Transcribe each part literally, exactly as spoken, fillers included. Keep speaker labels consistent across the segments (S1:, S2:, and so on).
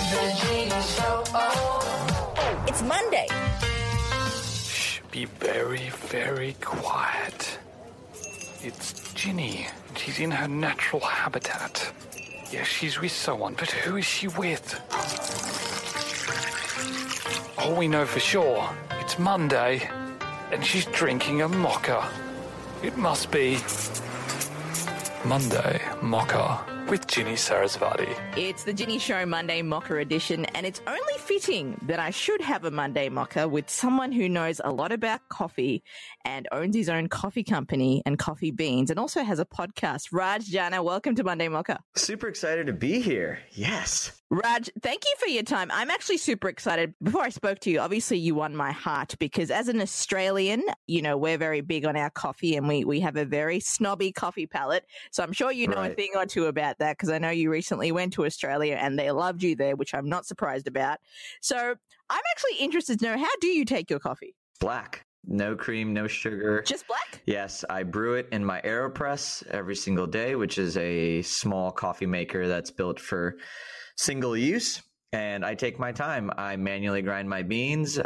S1: The Genie Show. Oh.
S2: It's Monday.
S3: Shh, be very, very quiet. It's Ginny. She's in her natural habitat. Yes, she's with someone, but who is she with? All we know for sure, it's Monday, and she's drinking a mocha. It must be Monday Mocha with Ginny Sarasvati.
S2: It's the Ginny Show Monday Mocha edition, and it's only fitting that I should have a Monday Mocha with someone who knows a lot about coffee and owns his own coffee company and coffee beans and also has a podcast. Raj Jana, welcome to Monday Mocha.
S4: Super excited to be here. Yes.
S2: Raj, thank you for your time. I'm actually super excited. Before I spoke to you, obviously you won my heart because as an Australian, you know, we're very big on our coffee and we, we have a very snobby coffee palate. So I'm sure you know
S4: Right.
S2: a thing or two about that because I know you recently went to Australia and they loved you there, which I'm not surprised about. So I'm actually interested to know, how do you take your coffee?
S4: Black. No cream, no sugar.
S2: Just black?
S4: Yes, I brew it in my AeroPress every single day, which is a small coffee maker that's built for single use. And I take my time. I manually grind my beans.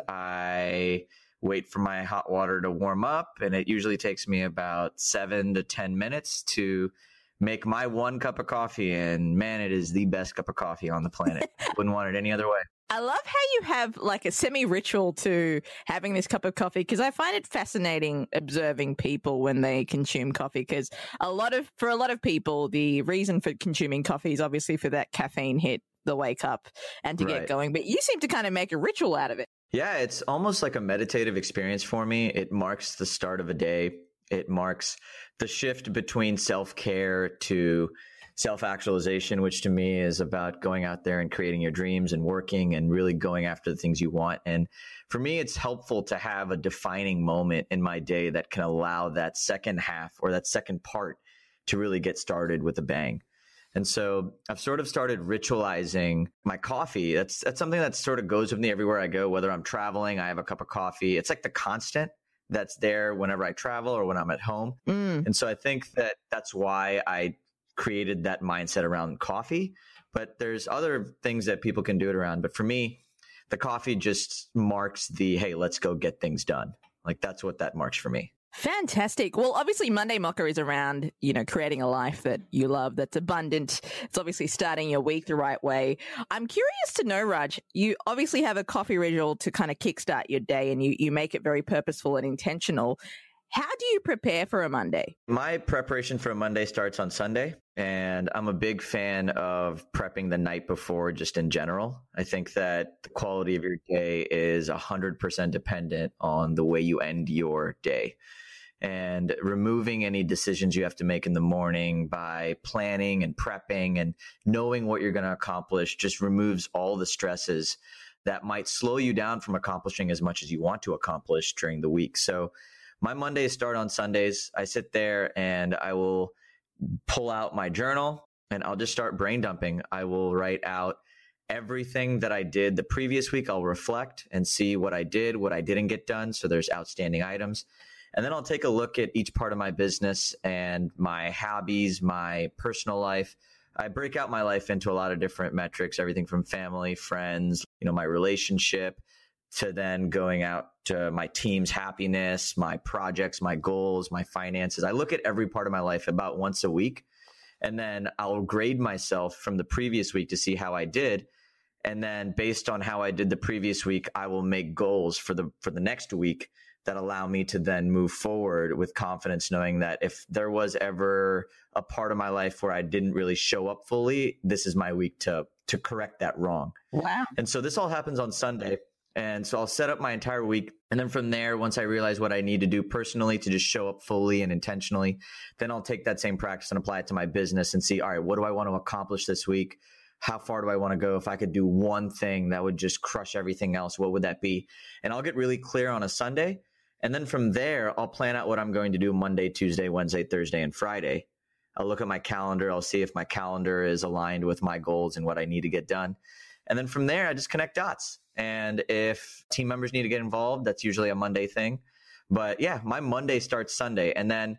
S4: I wait for my hot water to warm up. And it usually takes me about seven to ten minutes to make my one cup of coffee. And man, it is the best cup of coffee on the planet. Wouldn't want it any other way.
S2: I love how you have like a semi-ritual to having this cup of coffee because I find it fascinating observing people when they consume coffee because a lot of, for a lot of people, the reason for consuming coffee is obviously for that caffeine hit, the wake up and to
S4: Right.
S2: get going. But you seem to kind of make a ritual out of it.
S4: Yeah, it's almost like a meditative experience for me. It marks the start of a day. It marks the shift between self-care to self-actualization, which to me is about going out there and creating your dreams and working and really going after the things you want. And for me, it's helpful to have a defining moment in my day that can allow that second half or that second part to really get started with a bang. And so I've sort of started ritualizing my coffee. That's that's something that sort of goes with me everywhere I go, whether I'm traveling, I have a cup of coffee. It's like the constant that's there whenever I travel or when I'm at home.
S2: Mm.
S4: And so I think that that's why I created that mindset around coffee. But there's other things that people can do it around. But for me, the coffee just marks the, hey, let's go get things done. Like that's what that marks for me.
S2: Fantastic. Well, obviously Monday Mocha is around, you know, creating a life that you love, that's abundant. It's obviously starting your week the right way. I'm curious to know, Raj, you obviously have a coffee ritual to kind of kickstart your day and you, you make it very purposeful and intentional. How do you prepare for a Monday?
S4: My preparation for a Monday starts on Sunday, and I'm a big fan of prepping the night before just in general. I think that the quality of your day is one hundred percent dependent on the way you end your day. And removing any decisions you have to make in the morning by planning and prepping and knowing what you're going to accomplish just removes all the stresses that might slow you down from accomplishing as much as you want to accomplish during the week. So my Mondays start on Sundays. I sit there and I will pull out my journal and I'll just start brain dumping. I will write out everything that I did the previous week. I'll reflect and see what I did, what I didn't get done. So there's outstanding items. And then I'll take a look at each part of my business and my hobbies, my personal life. I break out my life into a lot of different metrics, everything from family, friends, you know, my relationship, to then going out to my team's happiness, my projects, my goals, my finances. I look at every part of my life about once a week, and then I'll grade myself from the previous week to see how I did. And then based on how I did the previous week, I will make goals for the for the next week that allow me to then move forward with confidence, knowing that if there was ever a part of my life where I didn't really show up fully, this is my week to to correct that wrong.
S2: Wow.
S4: And so this all happens on Sunday. And so I'll set up my entire week. And then from there, once I realize what I need to do personally to just show up fully and intentionally, then I'll take that same practice and apply it to my business and see, all right, what do I want to accomplish this week? How far do I want to go? If I could do one thing that would just crush everything else, what would that be? And I'll get really clear on a Sunday. And then from there, I'll plan out what I'm going to do Monday, Tuesday, Wednesday, Thursday, and Friday. I'll look at my calendar. I'll see if my calendar is aligned with my goals and what I need to get done. And then from there, I just connect dots. And if team members need to get involved, that's usually a Monday thing. But yeah, my Monday starts Sunday. And then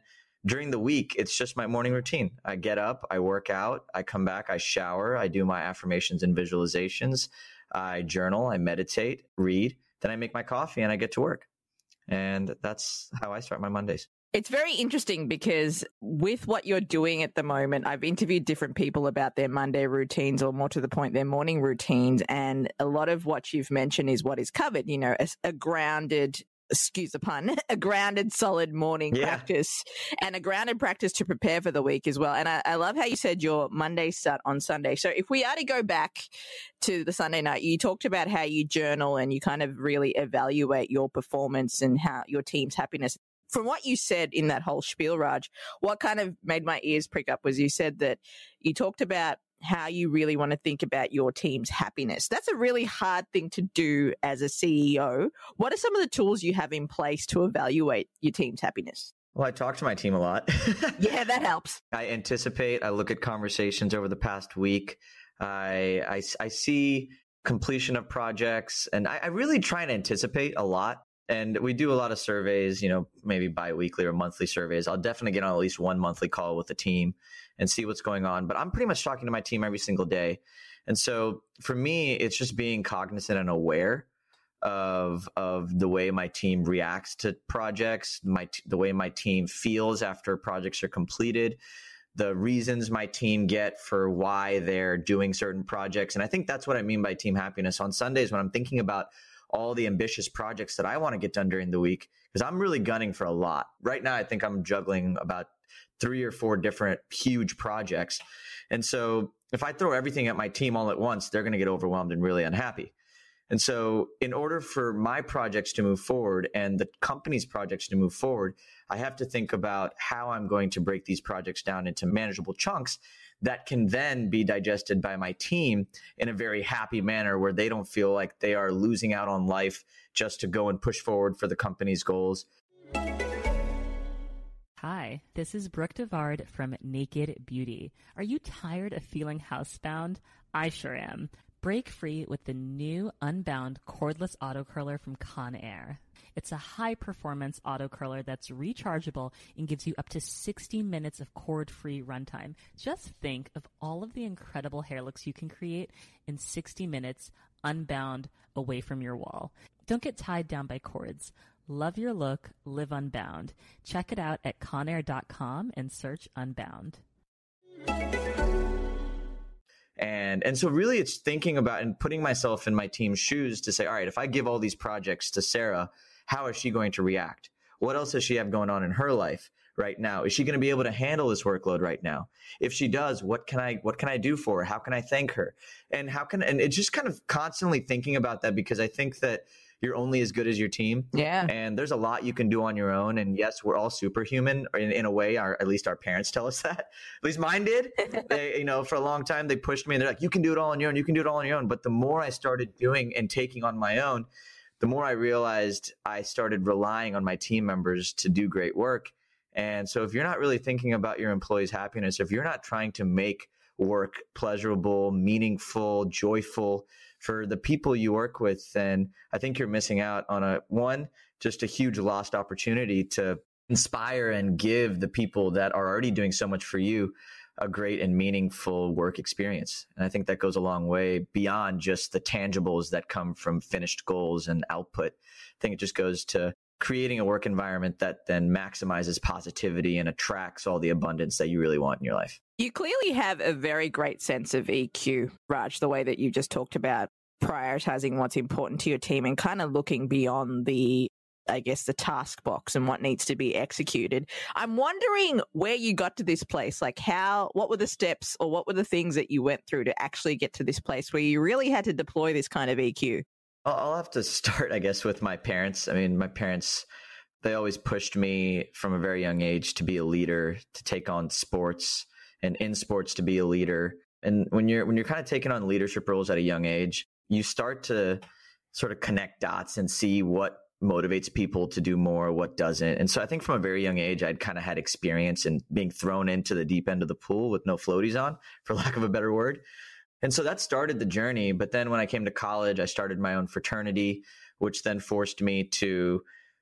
S4: during the week, it's just my morning routine. I get up, I work out, I come back, I shower, I do my affirmations and visualizations, I journal, I meditate, read, then I make my coffee and I get to work. And that's how I start my Mondays.
S2: It's very interesting because with what you're doing at the moment, I've interviewed different people about their Monday routines, or more to the point, their morning routines. And a lot of what you've mentioned is what is covered, you know, a, a grounded, excuse the pun, a grounded, solid morning
S4: yeah.
S2: practice, and a grounded practice to prepare for the week as well. And I, I love how you said your Mondays start on Sunday. So if we are to go back to the Sunday night, you talked about how you journal and you kind of really evaluate your performance and how your team's happiness. From what you said in that whole spiel, Raj, what kind of made my ears prick up was you said that you talked about how you really want to think about your team's happiness. That's a really hard thing to do as a C E O. What are some of the tools you have in place to evaluate your team's happiness?
S4: Well, I talk to my team a lot.
S2: Yeah, that helps.
S4: I anticipate, I look at conversations over the past week. I, I, I see completion of projects, and I, I really try and anticipate a lot. And we do a lot of surveys, you know, maybe bi-weekly or monthly surveys. I'll definitely get on at least one monthly call with the team and see what's going on. But I'm pretty much talking to my team every single day. And so for me, it's just being cognizant and aware of of the way my team reacts to projects, my the way my team feels after projects are completed, the reasons my team get for why they're doing certain projects. And I think that's what I mean by team happiness. On Sundays, when I'm thinking about all the ambitious projects that I want to get done during the week, because I'm really gunning for a lot. Right now, I think I'm juggling about three or four different huge projects. And so if I throw everything at my team all at once, they're going to get overwhelmed and really unhappy. And so in order for my projects to move forward and the company's projects to move forward, I have to think about how I'm going to break these projects down into manageable chunks that can then be digested by my team in a very happy manner where they don't feel like they are losing out on life just to go and push forward for the company's goals.
S5: Hi, this is Brooke Devard from Naked Beauty. Are you tired of feeling housebound? I sure am. Break free with the new Unbound cordless auto curler from Conair. It's a high-performance auto curler that's rechargeable and gives you up to sixty minutes of cord-free runtime. Just think of all of the incredible hair looks you can create in sixty minutes, unbound, away from your wall. Don't get tied down by cords. Love your look, live unbound. Check it out at conair dot com and search Unbound.
S4: And and so really it's thinking about and putting myself in my team's shoes to say, all right, if I give all these projects to Sarah, how is she going to react? What else does she have going on in her life right now? Is she going to be able to handle this workload right now? If she does, what can I what can I do for her? How can I thank her? And how can and it's just kind of constantly thinking about that, because I think that you're only as good as your team.
S2: Yeah.
S4: And there's a lot you can do on your own. And yes, we're all superhuman in, in a way. Our, at least our parents tell us that. At least mine did. They, you know, for a long time, they pushed me and they're like, you can do it all on your own. You can do it all on your own. But the more I started doing and taking on my own, the more I realized I started relying on my team members to do great work. And so if you're not really thinking about your employees' happiness, if you're not trying to make work pleasurable, meaningful, joyful for the people you work with, then I think you're missing out on a one, just a huge lost opportunity to inspire and give the people that are already doing so much for you a great and meaningful work experience. And I think that goes a long way beyond just the tangibles that come from finished goals and output. I think it just goes to creating a work environment that then maximizes positivity and attracts all the abundance that you really want in your life.
S2: You clearly have a very great sense of E Q, Raj, the way that you just talked about prioritizing what's important to your team and kind of looking beyond the, I guess, the task box and what needs to be executed. I'm wondering where you got to this place, like how, what were the steps or what were the things that you went through to actually get to this place where you really had to deploy this kind of E Q?
S4: I'll have to start, I guess, with my parents. I mean, my parents, they always pushed me from a very young age to be a leader, to take on sports, and in sports to be a leader. And when you're when you're kind of taking on leadership roles at a young age, you start to sort of connect dots and see what motivates people to do more, what doesn't. And so I think from a very young age, I'd kind of had experience in being thrown into the deep end of the pool with no floaties on, for lack of a better word. And so that started the journey. But then when I came to college, I started my own fraternity, which then forced me to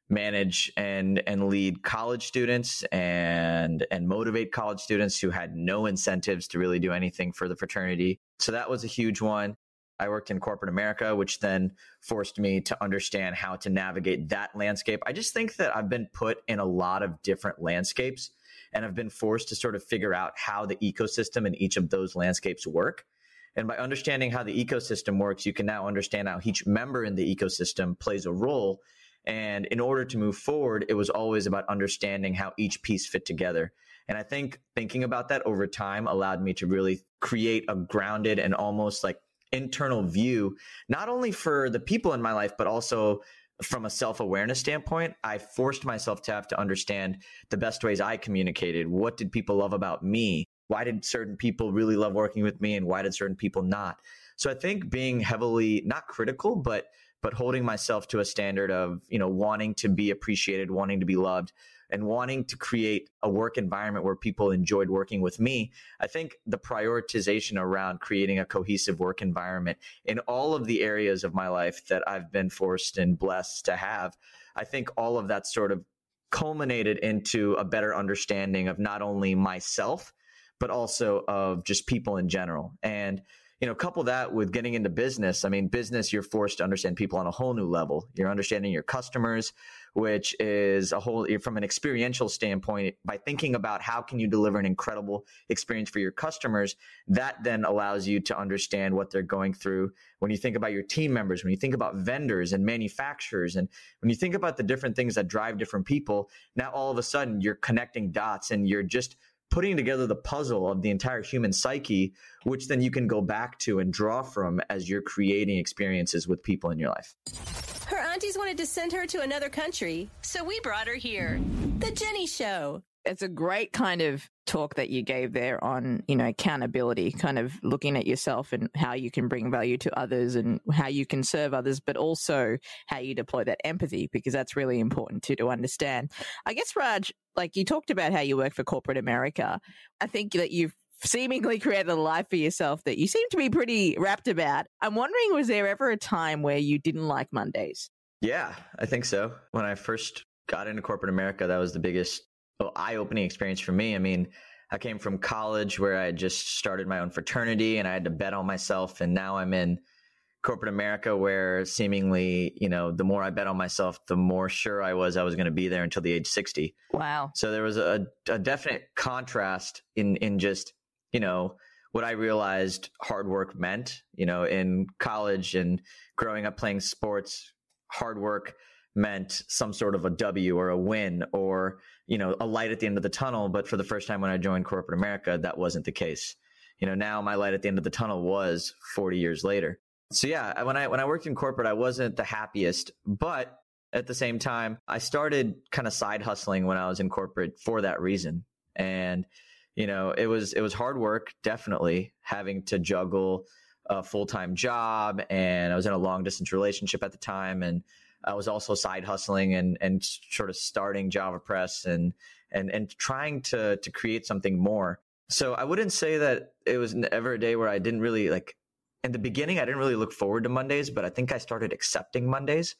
S4: manage and and lead college students and and motivate college students who had no incentives to really do anything for the fraternity. So that was a huge one. I worked in corporate America, which then forced me to understand how to navigate that landscape. I just think that I've been put in a lot of different landscapes and I've been forced to sort of figure out how the ecosystem in each of those landscapes work. And by understanding how the ecosystem works, you can now understand how each member in the ecosystem plays a role. And in order to move forward, it was always about understanding how each piece fit together. And I think thinking about that over time allowed me to really create a grounded and almost like internal view, not only for the people in my life, but also from a self-awareness standpoint. I forced myself to have to understand the best ways I communicated. What did people love about me? Why did certain people really love working with me? And why did certain people not? So I think being heavily, not critical, but but holding myself to a standard of, you know, wanting to be appreciated, wanting to be loved, and wanting to create a work environment where people enjoyed working with me. I think the prioritization around creating a cohesive work environment in all of the areas of my life that I've been forced and blessed to have, I think all of that sort of culminated into a better understanding of not only myself, but also of just people in general. And you know, couple that with getting into business. I mean, business, you're forced to understand people on a whole new level. You're understanding your customers, which is a whole, from an experiential standpoint, by thinking about how can you deliver an incredible experience for your customers, that then allows you to understand what they're going through. When you think about your team members, when you think about vendors and manufacturers, and when you think about the different things that drive different people, now all of a sudden you're connecting dots and you're just putting together the puzzle of the entire human psyche, which then you can go back to and draw from as you're creating experiences with people in your life.
S6: Her aunties wanted to send her to another country, so we brought her here. The Jenny Show.
S2: It's a great kind of talk that you gave there on, you know, accountability, kind of looking at yourself and how you can bring value to others and how you can serve others, but also how you deploy that empathy, because that's really important too, to understand. I guess, Raj, like you talked about how you work for corporate America. I think that you've seemingly created a life for yourself that you seem to be pretty rapt about. I'm wondering, was there ever a time where you didn't like Mondays?
S4: Yeah, I think so. When I first got into corporate America, that was the biggest eye-opening experience for me. I mean, I came from college where I had just started my own fraternity and I had to bet on myself. And now I'm in corporate America where seemingly, you know, the more I bet on myself, the more sure I was I was going to be there until the age sixty.
S2: Wow.
S4: So there was a, a definite contrast in, in just, you know, what I realized hard work meant. You know, in college and growing up playing sports, hard work meant some sort of a W or a win or, you know, a light at the end of the tunnel. But for the first time when I joined corporate America, that wasn't the case. You know, now my light at the end of the tunnel was forty years later. So yeah, when I, when I worked in corporate, I wasn't the happiest, but at the same time, I started kind of side hustling when I was in corporate for that reason. And, you know, it was, it was hard work, definitely having to juggle a full-time job. And I was in a long distance relationship at the time. And I was also side hustling and, and sort of starting JavaPress and, and, and trying to, to create something more. So I wouldn't say that it was ever a day where I didn't really like, in the beginning, I didn't really look forward to Mondays, but I think I started accepting Mondays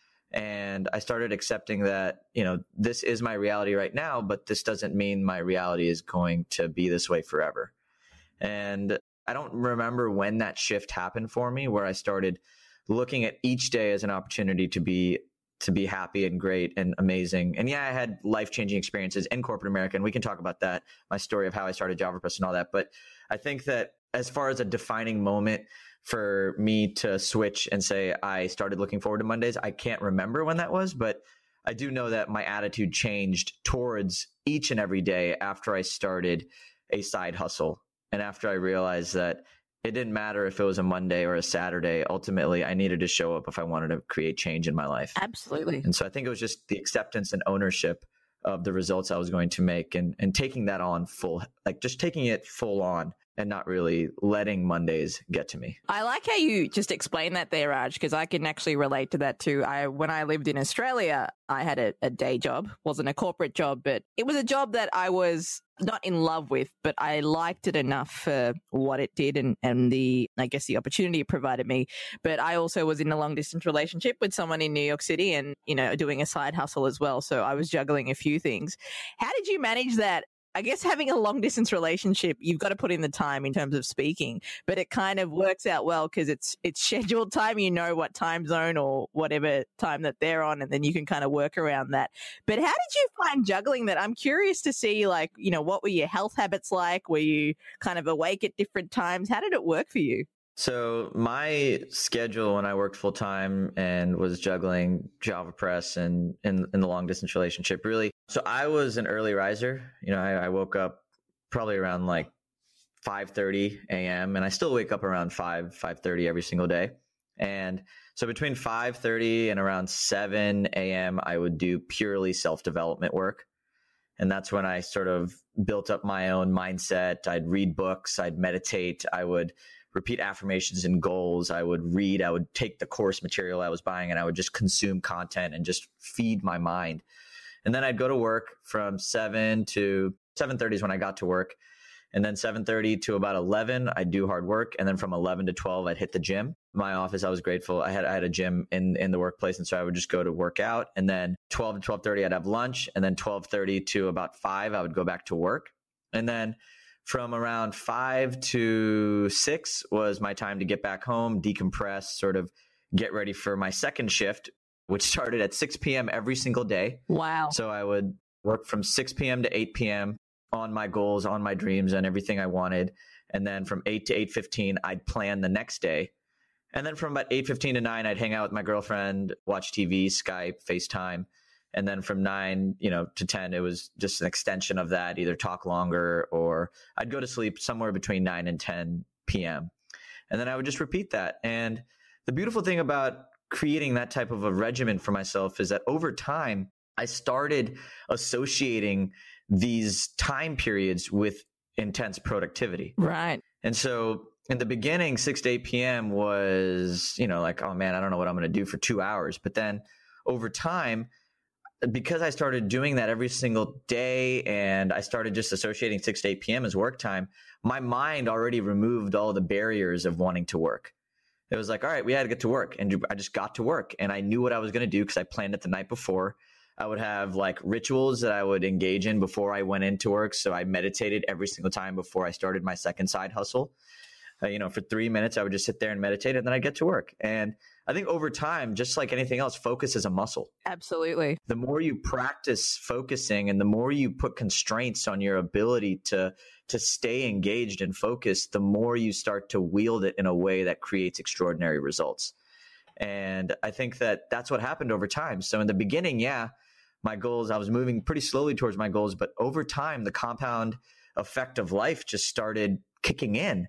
S4: and I started accepting that, you know, this is my reality right now, but this doesn't mean my reality is going to be this way forever. And I don't remember when that shift happened for me, where I started looking at each day as an opportunity to be to be happy and great and amazing. And yeah, I had life-changing experiences in corporate America, and we can talk about that, my story of how I started JavaPress and all that. But I think that as far as a defining moment for me to switch and say I started looking forward to Mondays, I can't remember when that was, but I do know that my attitude changed towards each and every day after I started a side hustle. And after I realized that it didn't matter if it was a Monday or a Saturday. Ultimately, I needed to show up if I wanted to create change in my life.
S2: Absolutely.
S4: And so I think it was just the acceptance and ownership of the results I was going to make and, and taking that on full, like just taking it full on and not really letting Mondays get to me.
S2: I like how you just explained that there, Raj, because I can actually relate to that too. I, when I lived in Australia, I had a, a day job, wasn't a corporate job, but it was a job that I was not in love with, but I liked it enough for what it did and, and the, I guess, the opportunity it provided me. But I also was in a long distance relationship with someone in New York City and, you know, doing a side hustle as well. So I was juggling a few things. How did you manage that? I guess having a long distance relationship, you've got to put in the time in terms of speaking, but it kind of works out well because it's it's scheduled time. You know what time zone or whatever time that they're on, and then you can kind of work around that. But how did you find juggling that? I'm curious to see, like, you know, what were your health habits like? Were you kind of awake at different times? How did it work for you?
S4: So my schedule when I worked full time and was juggling JavaPress and in, in the long distance relationship, really. So I was an early riser. You know, I, I woke up probably around like five thirty a.m. and I still wake up around five, five thirty every single day. And so between five thirty and around seven a.m., I would do purely self-development work. And that's when I sort of built up my own mindset. I'd read books, I'd meditate, I would repeat affirmations and goals. I would read, I would take the course material I was buying and I would just consume content and just feed my mind. And then I'd go to work from seven to seven thirty is when I got to work. And then seven thirty to about eleven, I'd do hard work. And then from eleven to twelve, I'd hit the gym. My office, I was grateful. I had, I had a gym in, in the workplace. And so I would just go to work out. And then twelve to twelve thirty, I'd have lunch. And then twelve thirty to about five, I would go back to work. And then from around five to six was my time to get back home, decompress, sort of get ready for my second shift, which started at six p.m. every single day.
S2: Wow.
S4: So I would work from six p.m. to eight p.m. on my goals, on my dreams, and everything I wanted. And then from eight to eight fifteen, I'd plan the next day. And then from about eight fifteen to nine, I'd hang out with my girlfriend, watch T V, Skype, FaceTime. And then from nine, you know, to ten, it was just an extension of that, either talk longer or I'd go to sleep somewhere between nine and ten p.m. And then I would just repeat that. And the beautiful thing about creating that type of a regimen for myself is that over time, I started associating these time periods with intense productivity.
S2: Right.
S4: And so in the beginning, six to eight p.m. was, you know, like, oh man, I don't know what I'm going to do for two hours. But then over time, because I started doing that every single day and I started just associating six to eight p.m. as work time, my mind already removed all the barriers of wanting to work. It was like, all right, we had to get to work. And I just got to work and I knew what I was going to do because I planned it the night before. I would have like rituals that I would engage in before I went into work. So I meditated every single time before I started my second side hustle. Uh, you know, for three minutes, I would just sit there and meditate and then I'd get to work. And I think over time, just like anything else, focus is a muscle.
S2: Absolutely.
S4: The more you practice focusing and the more you put constraints on your ability to, to stay engaged and focused, the more you start to wield it in a way that creates extraordinary results. And I think that that's what happened over time. So in the beginning, yeah, my goals, I was moving pretty slowly towards my goals, but over time, the compound effect of life just started kicking in.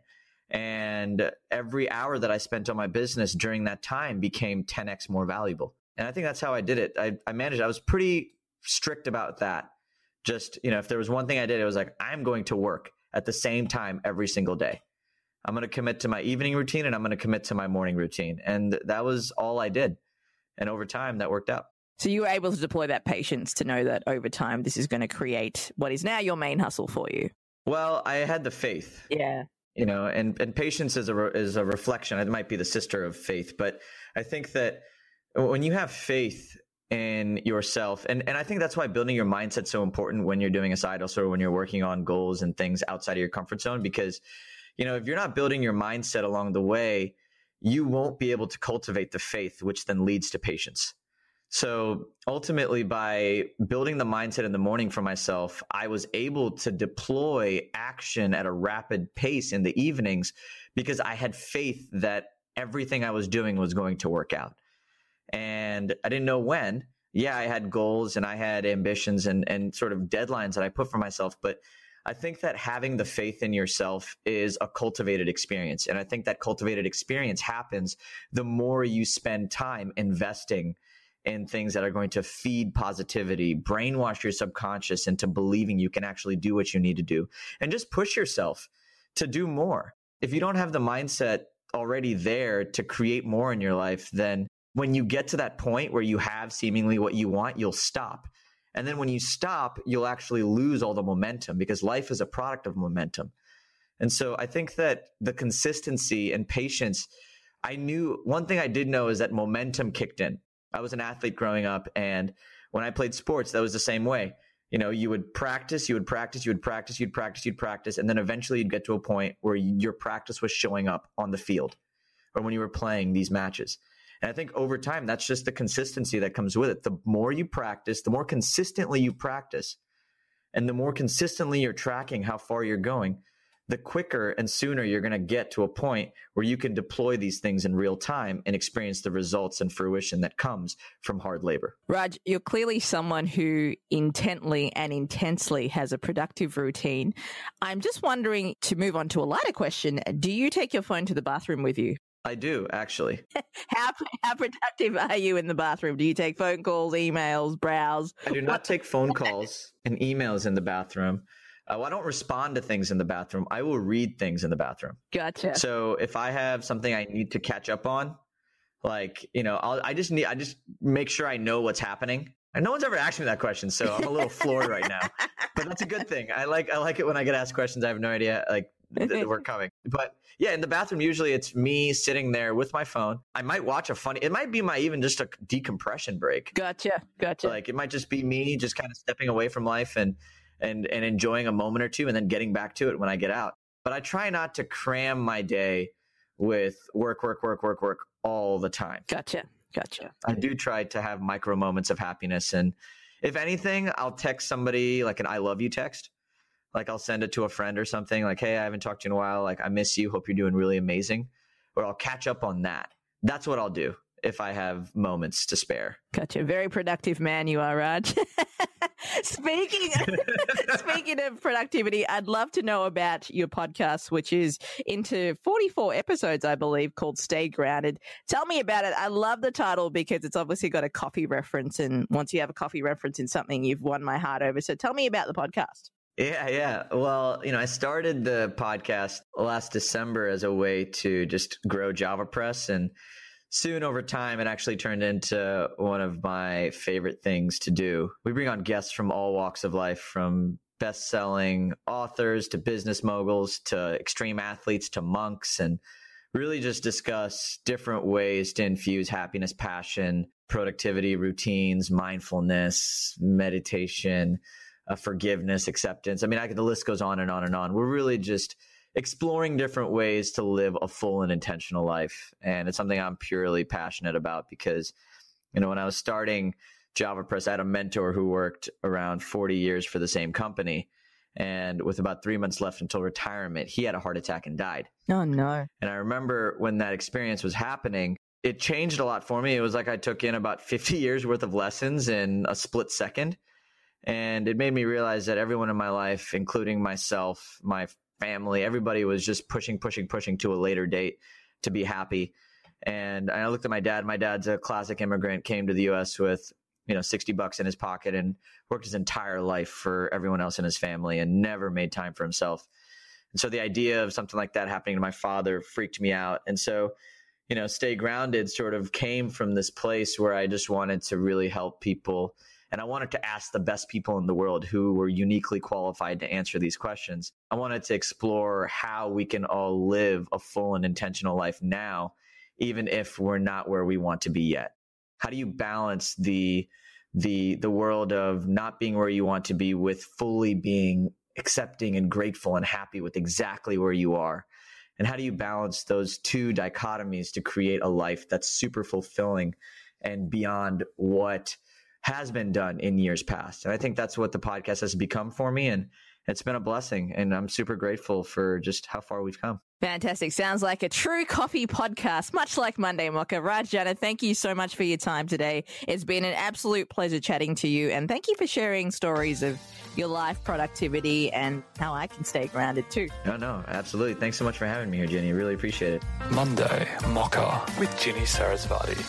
S4: And every hour that I spent on my business during that time became ten x more valuable. And I think that's how I did it. I, I managed, I was pretty strict about that. Just, you know, if there was one thing I did, it was like, I'm going to work at the same time every single day. I'm going to commit to my evening routine and I'm going to commit to my morning routine. And that was all I did. And over time, that worked out.
S2: So you were able to deploy that patience to know that over time, this is going to create what is now your main hustle for you.
S4: Well, I had the faith.
S2: Yeah.
S4: You know, and, and patience is a, re, is a reflection. It might be the sister of faith, but I think that when you have faith in yourself, and, and I think that's why building your mindset is so important when you're doing a side hustle or when you're working on goals and things outside of your comfort zone, because, you know, if you're not building your mindset along the way, you won't be able to cultivate the faith, which then leads to patience. So ultimately, by building the mindset in the morning for myself, I was able to deploy action at a rapid pace in the evenings because I had faith that everything I was doing was going to work out. And I didn't know when. Yeah, I had goals and I had ambitions and, and sort of deadlines that I put for myself. But I think that having the faith in yourself is a cultivated experience. And I think that cultivated experience happens the more you spend time investing in things that are going to feed positivity, brainwash your subconscious into believing you can actually do what you need to do, and just push yourself to do more. If you don't have the mindset already there to create more in your life, then when you get to that point where you have seemingly what you want, you'll stop. And then when you stop, you'll actually lose all the momentum because life is a product of momentum. And so I think that the consistency and patience, I knew one thing I did know is that momentum kicked in. I was an athlete growing up, and when I played sports, that was the same way. You know, you would practice, you would practice, you would practice, you'd practice, you'd practice, and then eventually you'd get to a point where your practice was showing up on the field or when you were playing these matches. And I think over time, that's just the consistency that comes with it. The more you practice, the more consistently you practice, and the more consistently you're tracking how far you're going, the quicker and sooner you're going to get to a point where you can deploy these things in real time and experience the results and fruition that comes from hard labor.
S2: Raj, you're clearly someone who intently and intensely has a productive routine. I'm just wondering, to move on to a lighter question, do you take your phone to the bathroom with you?
S4: I do, actually.
S2: How how productive are you in the bathroom? Do you take phone calls, emails, browse?
S4: I do not take phone calls and emails in the bathroom. Uh, well, I don't respond to things in the bathroom. I will read things in the bathroom.
S2: Gotcha.
S4: So if I have something I need to catch up on, like, you know, I'll, I just need, I just make sure I know what's happening. And no one's ever asked me that question, so I'm a little floored right now. But that's a good thing. I like, I like it when I get asked questions. I have no idea, like, that we're coming. But yeah, in the bathroom, usually it's me sitting there with my phone. I might watch a funny, it might be my even just a decompression break.
S2: Gotcha. Gotcha.
S4: Like, it might just be me just kind of stepping away from life and, and and enjoying a moment or two and then getting back to it when I get out. But I try not to cram my day with work, work, work, work, work all the time.
S2: Gotcha. Gotcha.
S4: I do try to have micro moments of happiness. And if anything, I'll text somebody like an I love you text. Like I'll send it to a friend or something like, hey, I haven't talked to you in a while. Like, I miss you. Hope you're doing really amazing. Or I'll catch up on that. That's what I'll do if I have moments to spare.
S2: Gotcha. Very productive man you are, Raj. Speaking speaking of productivity, I'd love to know about your podcast, which is into forty-four episodes, I believe, called Stay Grounded. Tell me about it. I love the title because it's obviously got a coffee reference. And once you have a coffee reference in something, you've won my heart over. So tell me about the podcast.
S4: Yeah, yeah. Well, you know, I started the podcast last December as a way to just grow JavaPress, and soon over time, it actually turned into one of my favorite things to do. We bring on guests from all walks of life, from best-selling authors to business moguls to extreme athletes to monks, and really just discuss different ways to infuse happiness, passion, productivity, routines, mindfulness, meditation, uh, forgiveness, acceptance. I mean, I could, the list goes on and on and on. We're really just exploring different ways to live a full and intentional life. And it's something I'm purely passionate about because, you know, when I was starting JavaPress, I had a mentor who worked around forty years for the same company. And with about three months left until retirement, he had a heart attack and died.
S2: Oh, no.
S4: And I remember when that experience was happening, it changed a lot for me. It was like I took in about fifty years worth of lessons in a split second. And it made me realize that everyone in my life, including myself, my family, everybody was just pushing, pushing, pushing to a later date to be happy. And I looked at my dad. My dad's a classic immigrant, came to the U S with, you know, sixty bucks in his pocket and worked his entire life for everyone else in his family and never made time for himself. And so the idea of something like that happening to my father freaked me out. And so, you know, Stay Grounded sort of came from this place where I just wanted to really help people. And I wanted to ask the best people in the world who were uniquely qualified to answer these questions. I wanted to explore how we can all live a full and intentional life now, even if we're not where we want to be yet. How do you balance the the the world of not being where you want to be with fully being accepting and grateful and happy with exactly where you are? And how do you balance those two dichotomies to create a life that's super fulfilling and beyond what has been done in years past? And I think that's what the podcast has become for me. And it's been a blessing. And I'm super grateful for just how far we've come.
S2: Fantastic. Sounds like a true coffee podcast, much like Monday Mocha. Raj Jana, thank you so much for your time today. It's been an absolute pleasure chatting to you. And thank you for sharing stories of your life, productivity, and how I can stay grounded too.
S4: No, no, absolutely. Thanks so much for having me here, Ginny. Really appreciate it.
S3: Monday Mocha with Ginny Sarasvati.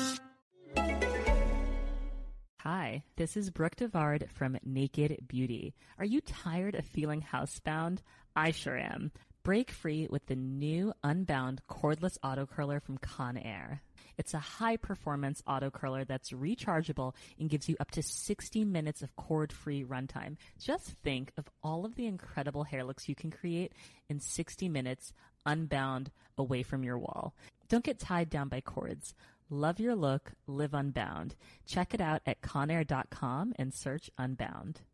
S5: Hi, this is Brooke Devard from Naked Beauty. Are you tired of feeling housebound? I sure am. Break free with the new Unbound cordless auto curler from Conair. It's a high-performance auto curler that's rechargeable and gives you up to sixty minutes of cord-free runtime. Just think of all of the incredible hair looks you can create in sixty minutes, unbound, away from your wall. Don't get tied down by cords. Love your look, live unbound. Check it out at conair dot com and search Unbound.